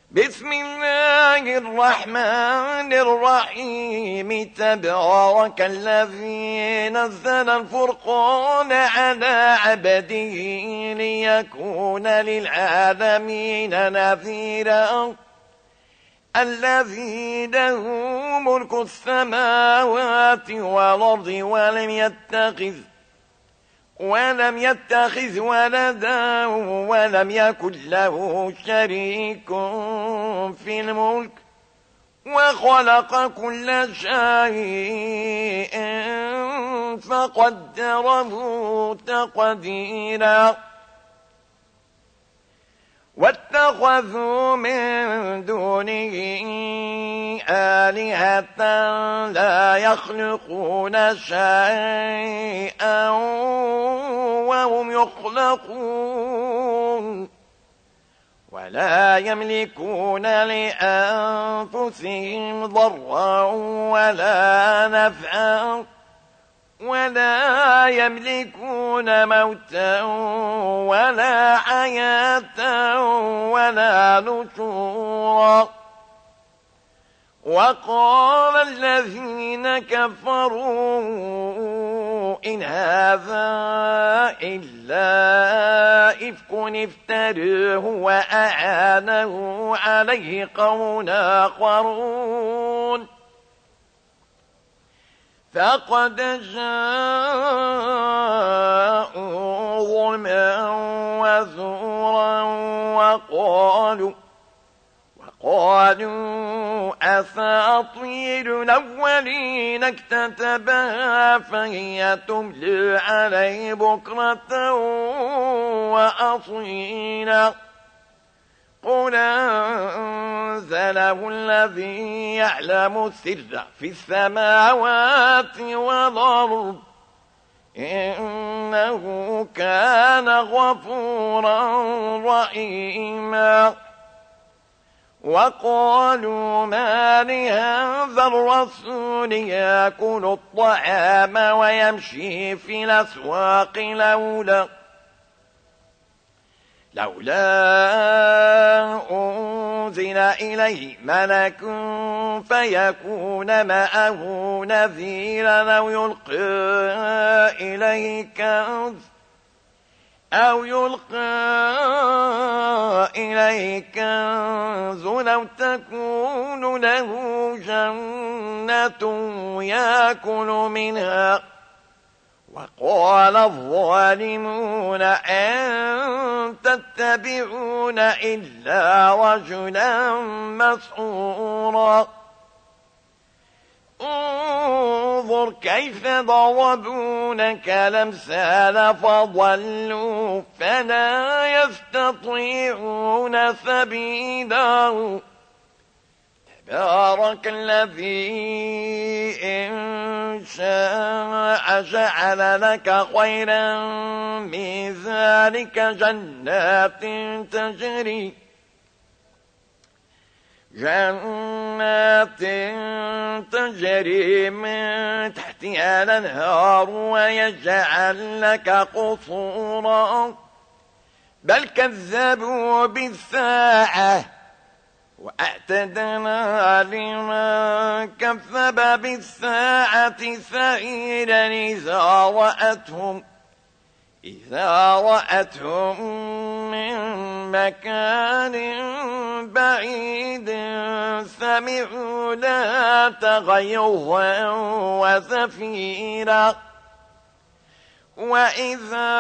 بسم الله الرحمن الرحيم تبارك الذي نزل الفرقان على عبده ليكون للعالمين نذيرا الذي له ملك السماوات والأرض ولم يتخذ ولدا ولم يكن له شريك في الملك وخلق كل شيء فقدره تقديرا واتخذوا من دونه آلهة لا يخلقون شيئا وهم يخلقون ولا يملكون لأنفسهم ضرا ولا نفعا ولا يملكون موتا ولا حياة ولا نشورا وقال الذين كفروا إن هذا إلا إفك افتريه وأعانه عليه قوم آخرون فقد جاءوا ظلما وزورا وقالوا أساطير الأولين اكتتبها فهي تملي عليه بكرة وأصيلا قل أنزله الذي يعلم السر في السماوات والأرض إنه كان غفورا رحيما وقالوا ما لهذا الرسول يأكل الطعام ويمشي في الأسواق لولا أنزل إليه ملك فيكون معه نذيرا أو يلقى إليه كنز أو تكون له جنة يأكل منها وقال الظالمون أن تتبعون إلا رجلا مسحورا انظر كيف ضربونك الأمثال فضلوا فلا يستطيعون سبيلا تبارك الذي إن شاء جعل لك خيرا من ذلك جنات تجري من تحتها الأنهار ويجعل لك قصورا بل كذبوا بالساعة وأعتدنا لمن كذب بالساعة سعيرا إذا رأتهم من مكان بعيد سمعوا لها تغيظا وزفيرا وإذا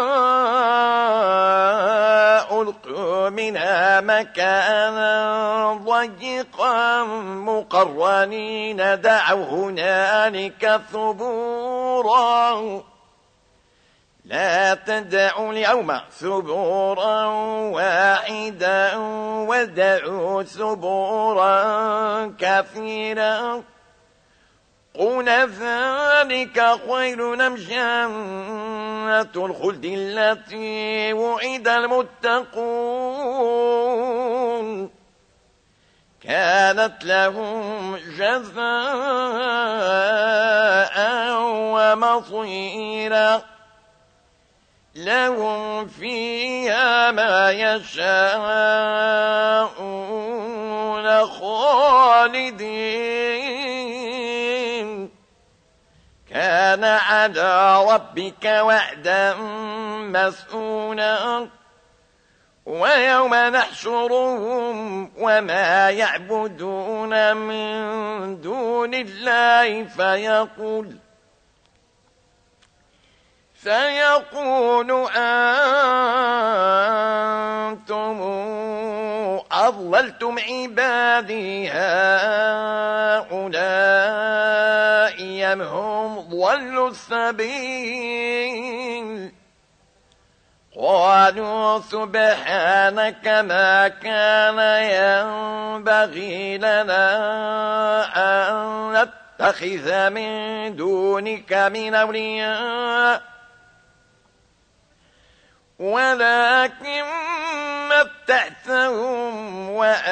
ألقوا منها مكانا ضيقا مقرنين دعوا هنالك ثبورا لا تدعوا اليوم ثبورا واحدا ودعوا ثبورا كثيرا قل ذلك خير أم جنة الخلد التي وعد المتقون كانت لهم جزاء ومصيرا لهم فيها ما يشاءون فيكون خالدين. كان على ربك وعدا مسئولا. ويوم نحشرهم وما يعبدون من دون الله فيقول أنتم أضللتم عبادي هؤلاء أم هم ضلوا السبيل. قالوا سبحانك ما كان ينبغي لنا أن نتخذ من دونك من أولياء ولكن متعتهم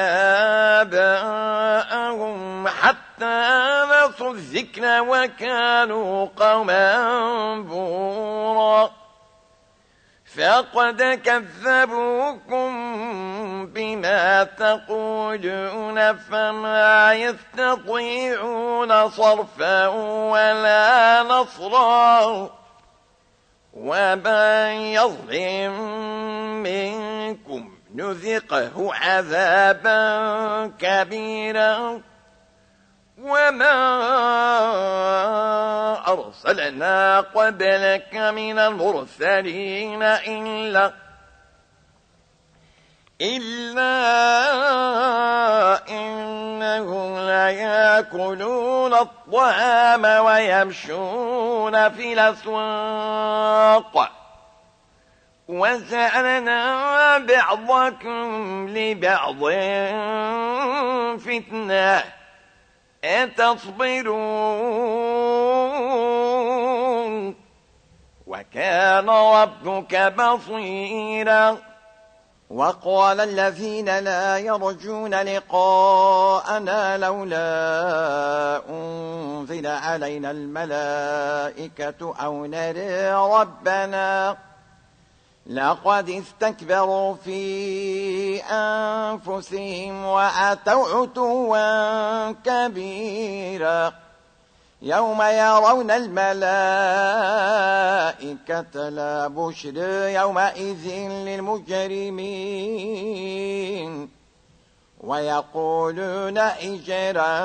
وآباءهم حتى نسوا الذكر وكانوا قوما بورا. فقد كذبوكم بما تقولون فما يستطيعون صرفا ولا نصرا. ومن يظلم منكم نذقه عذابا كبيرا. وما أرسلنا قبلك من المرسلين إلا إنهم ليأكلون الطعام ويمشون في الأسواق وجعلنا بعضكم لبعض فتنة أتصبرون وكان ربك بصيرا. وقال الذين لا يرجون لقاءنا لولا أنزل علينا الملائكة أو نرى ربنا لقد استكبروا في أنفسهم وأتوا عتوا كبيرا. يوم يرون الملائكة لا بشر يومئذ للمجرمين ويقولون حجرا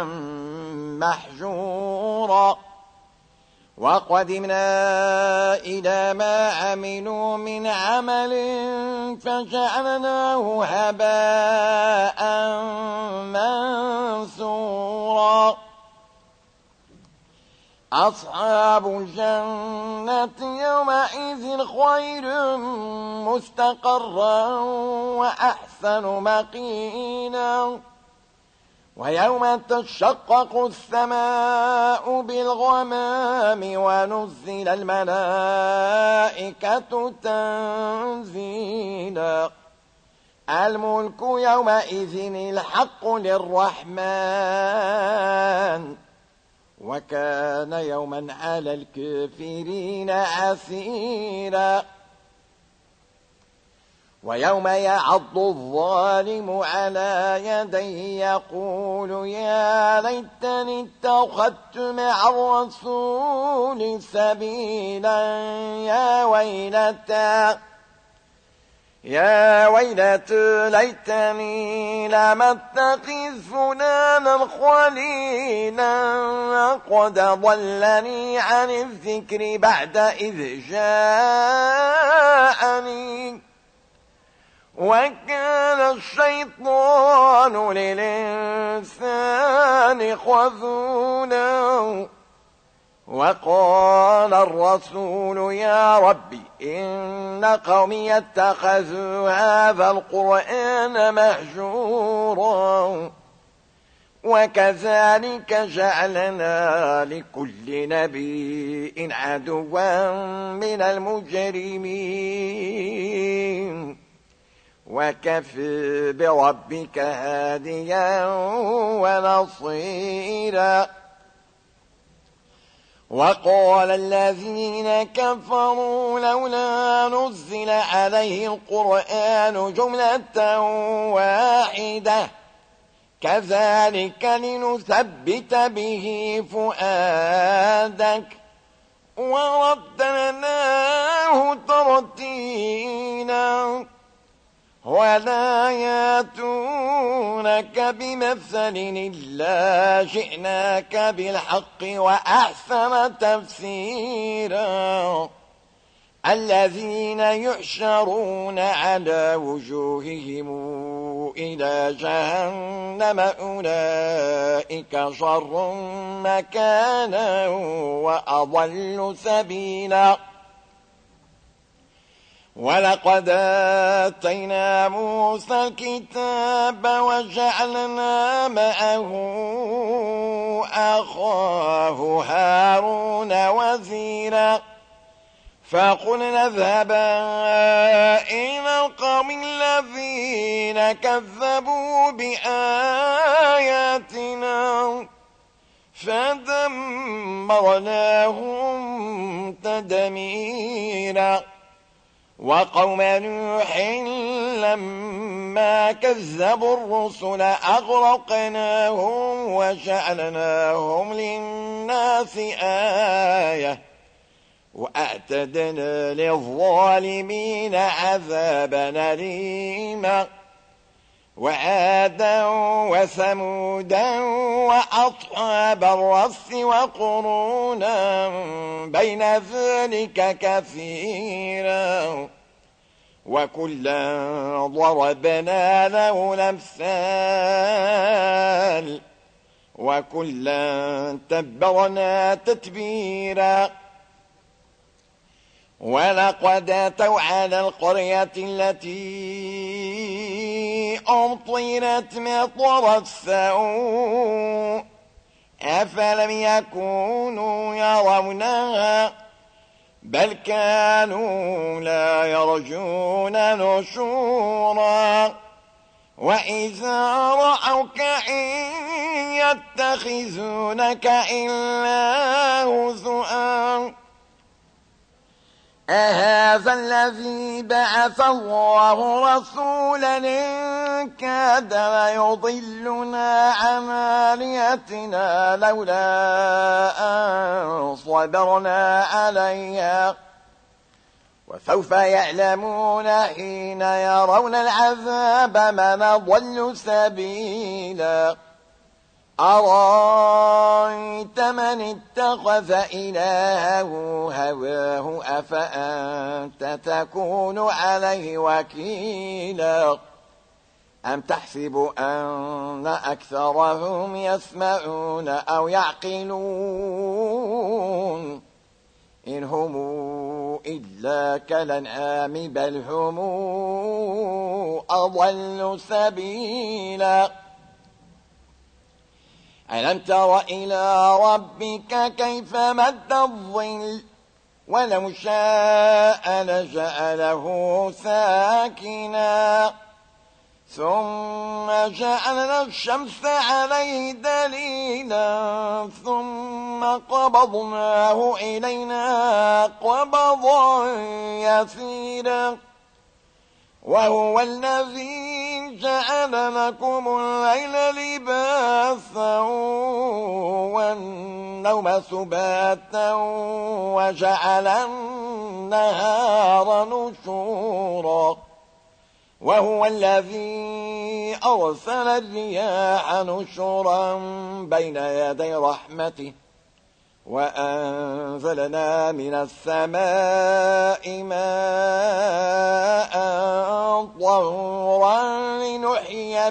محجورا. وقدمنا إلى ما عملوا من عمل فجعلناه هباء منثورا. أصحاب الجنة يومئذ خير مستقرا وأحسن مقيلا. ويوم تشقق السماء بالغمام ونزل الملائكة تنزيلا. الملك يومئذ الحق للرحمن وكان يوما على الكافرين عسيرا. ويوم يعض الظالم على يديه يقول يا ليتني اتخذت مع الرسول سبيلا يا ويلتى ليتني لم اتخذ فلانا خليلا قد ضلني عن الذكر بعد إذ جاءني وكان الشيطان للإنسان خذولا. وقال الرسول يا رب إن قومي اتخذوا هذا القرآن مهجورا. وكذلك جعلنا لكل نبي عدوا من المجرمين وكفى بربك هاديا ونصيرا. وقال الذين كفروا لولا نزل عليه القرآن جملة واحدة كذلك لنثبت به فؤادك ورتلناه ترتيلا ولا ياتونك بمثل إلا جئناك بالحق وأحسن تفسيرا الذين يحشرون على وجوههم إلى جهنم أولئك شر مكانا وأضل سبيلا ولقد آتينا موسى الكتاب وجعلنا معه أخاه هارون وزيرا فقلنا اذهبا إلى القوم الذين كذبوا بآياتنا فدمرناهم تدميرا وقوم نوح لما كذبوا الرسل أغرقناهم وجعلناهم للناس آية وأعتدنا للظالمين عذابا أليما وعادا وثمودا وأصحاب الرس وقرونا بين ذلك كثيرا وكلا ضربنا له الأمثال وكلا تبرنا تتبيرا ولقد أتوا على القرية التي أمطرت مطر السوء أفلم يكونوا يرونها بل كانوا لا يرجون نشورا وإذا رأوك إن يتخذونك إلا هزؤا أهذا الذي بعث الله رسولا إن كاد ليضلنا عن آلهتنا لولا أن صبرنا عليها وسوف يعلمون حين يرون العذاب من أضل سبيلا أرأيت من اتخذ إلهه هواه أفأنت تكون عليه وكيلا أم تحسب أن أكثرهم يسمعون أو يعقلون إن هم إلا كالأنعام بل هم أضل سبيلا ألم تر إلى ربك كيف مد الظل ولو شاء لجعله ساكنا ثم جعلنا الشمس عليه دليلا ثم قبضناه إلينا قبضا يسيرا وهو الذي جعل لكم الليل لباسا والنوم سباتا وجعل النهار نشورا وهو الذي أرسل الرياح نشرا بين يدي رحمته وأنزلنا من السماء ماء طهورا لنحيي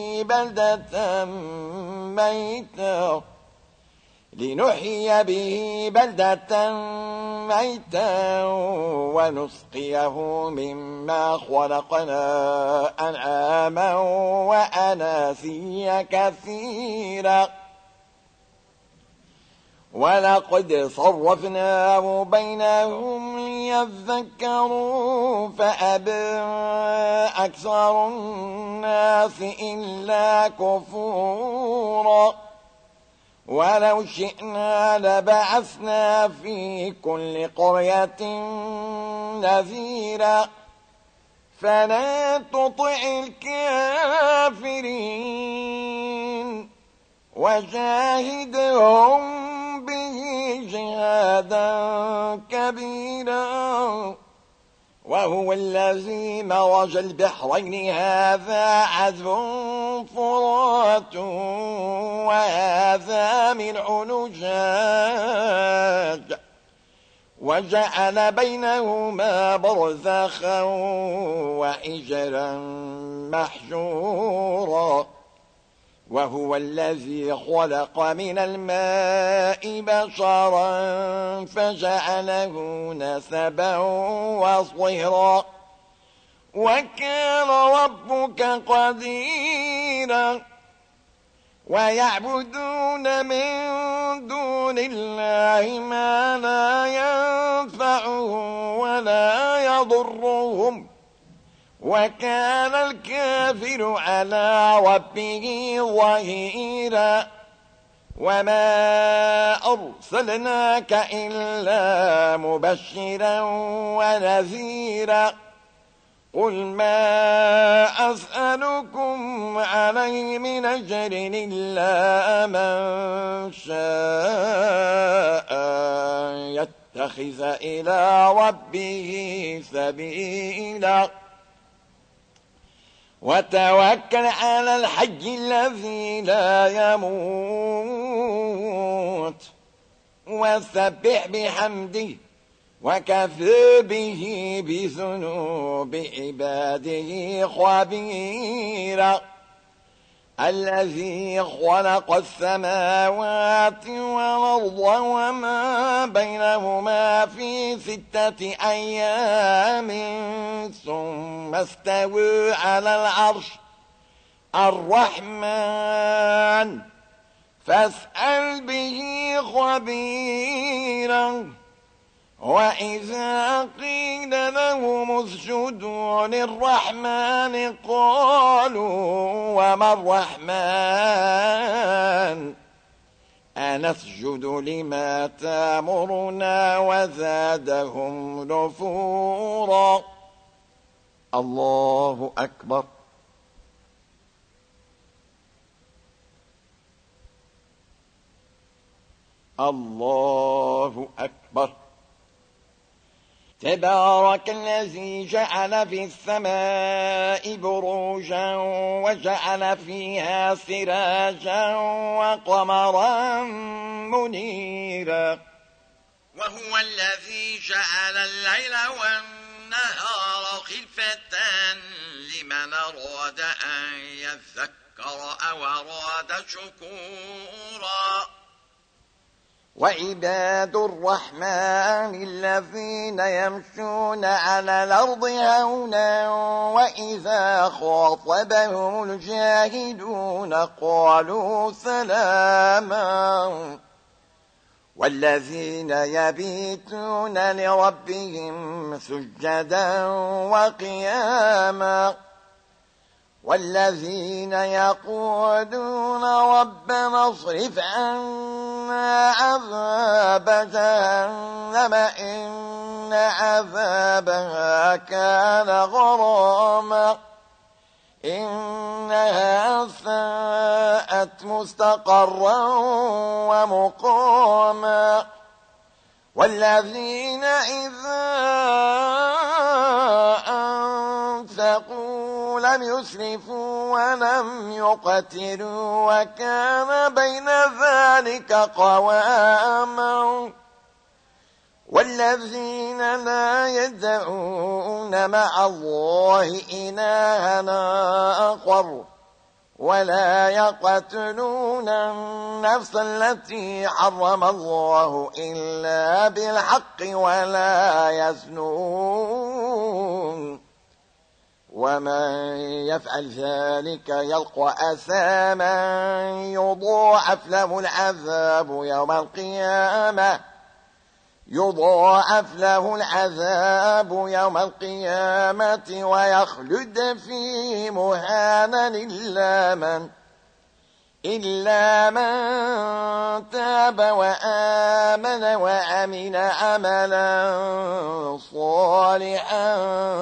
به بلدة ميتا ونسقيه مما خلقنا أنعاما وأناسيا كثيرا ولقد صرفناه بينهم ليذكروا فأبى أكثر الناس إلا كفورا ولو شئنا لبعثنا في كل قرية نذيرا فلا تطع الكافرين وجاهدهم به جهادا كبيرا وهو الذي مرج البحرين هذا عذب فرات وهذا ملح نجاج وجعل بينهما برزخا وحجرا محجورا وهو الذي خلق من الماء بشرا فجعله نسبا وصهرا وكان ربك قديرا ويعبدون من دون الله ما لا ينفعهم ولا يضرهم وكان الكافر على ربه ظهيرا وما أرسلناك إلا مبشرا ونذيرا قل ما أسألكم عليه من أجر إلا من شاء يتخذ إلى ربه سبيلا وتوكل على الحي الذي لا يموت وسبح بحمده وكفى به بذنوب عباده خبيرا الذي خلق السماوات والأرض وما بينهما في 6 أيام ثم استوى على العرش الرحمن فاسأل به خبيرا وإذا قيل لهم اسجدوا للرحمن قالوا وما الرحمن أنسجد لما تأمرنا وزادهم نفورا الله أكبر الله أكبر تبارك الذي جعل في السماء بروجا وجعل فيها سراجا وقمرا منيرا وهو الذي جعل الليل والنهار خلفة لمن أراد أن يذكر أو أراد شكورا وعباد الرحمن الذين يمشون على الأرض هونا وإذا خاطبهم الجاهلون قالوا سلاما والذين يبيتون لربهم سجدا وقياما والذين يقولون ربنا اصرف عنا عذاب جهنم إن عذابها كان غراما إنها ساءت مستقرا ومقاما والذين إذا أنفقوا لم يسرفوا ولم يقتروا وكان بين ذلك قواما والذين لا يدعون مع الله إلها آخر ولا يقتلون النفس التي حرم الله إلا بالحق ولا يزنون ومن يفعل ذلك يلقى أثاما يضاعف له العذاب يوم القيامة ويخلد فيه مهانا إلا من تاب وآمن وعمل عملا صالحا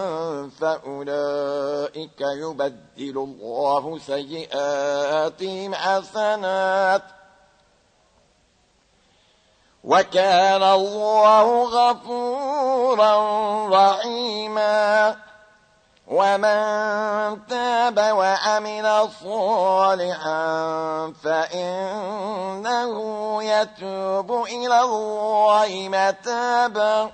فأولئك يبدل الله سيئاتهم حسنات وكان الله غفورا رحيما ومن تاب وعمل صالحا فإنه يتوب إلى الله متابا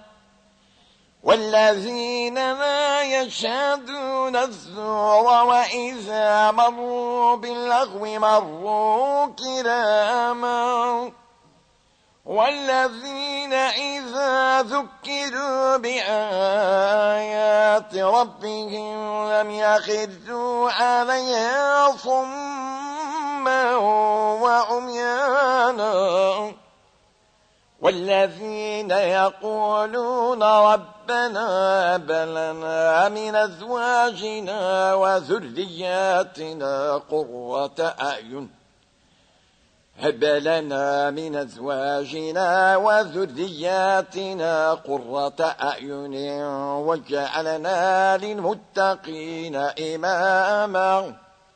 والذين لا يشهدون الزور وإذا مروا باللغو مروا كراما والذين إذا ذكروا بآيات ربهم لم يخروا عليها صما وعميانا والذين يقولون ربنا هب لنا من أزواجنا وذرياتنا قرة أعين هب لنا من أزواجنا وذرياتنا قرة أعين واجعلنا للمتقين إماما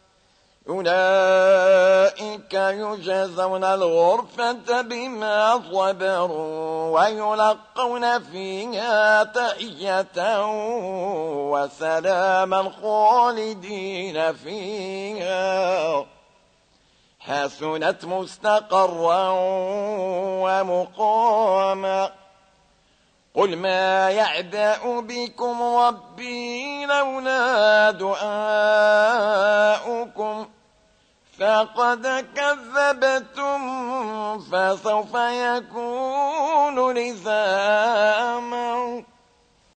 أولئك يجزون الغرفة بما صبروا ويلقون فيها تحية وسلاما خالدين فيها حسنت مستقرا ومقاما قل ما يعبأ بكم ربي لولا دعاؤكم فقد كذبتم فسوف يكون لزاما